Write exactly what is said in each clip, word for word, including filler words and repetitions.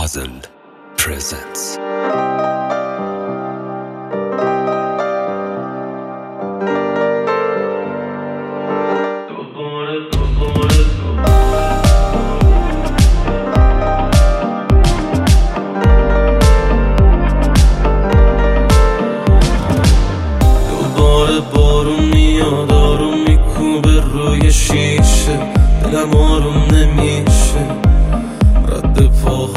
Puzzle presents. بارون میاد آروم میکوبه روی شیشه، دلم آروم نمیشه. رد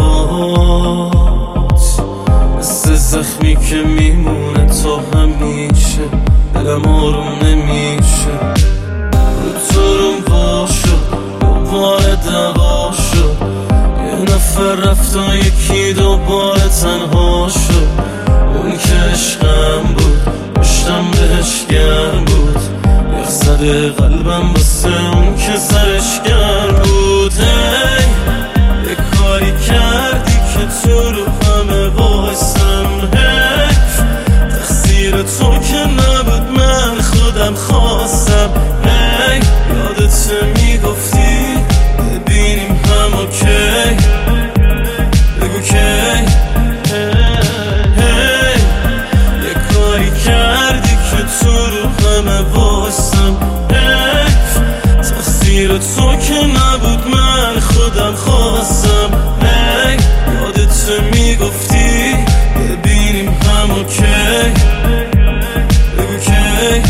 پاهات مثل زخمی که میمونه تا همیشه، دلم آروم نمیشه. رو تو روم وا شد دوباره دوا شد، یه نفر رفت و یکی دوباره تنها شد. اون که عشقم بود پشتم بهش گرم بود، یخ زده قلبم واسه اون که سرش گرم بود. هی یه کاری کردی که تو رو همه وایسم، حیف تقصیر تو که نبود من خودم خواستم. هی یادت میگفتی ببینیم هم اوکی، بگو کی. تو که نبود من خودم خواستم. هی یادت میگفتی ببینیم هم اوکی، بگو کی.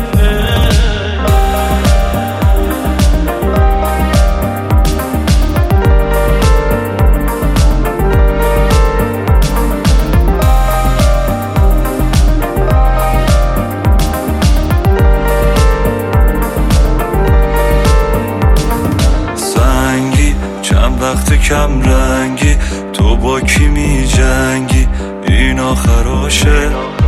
وقت کم رنگی تو با کی می جنگی، این آخراشه.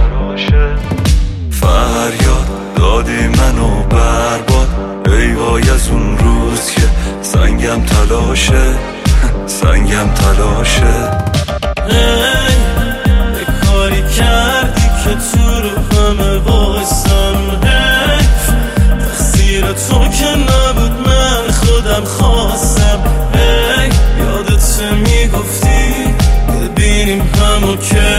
فریاد دادی منو برباد، ای وای از اون روز که سنگم تلاشه، سنگم تلاشه. هی یه کاری کردی که تو رو همه وایسم، حیف تقصیر تو که نبود من خودم خواستم. میگفتی ببینیم هم اوکی.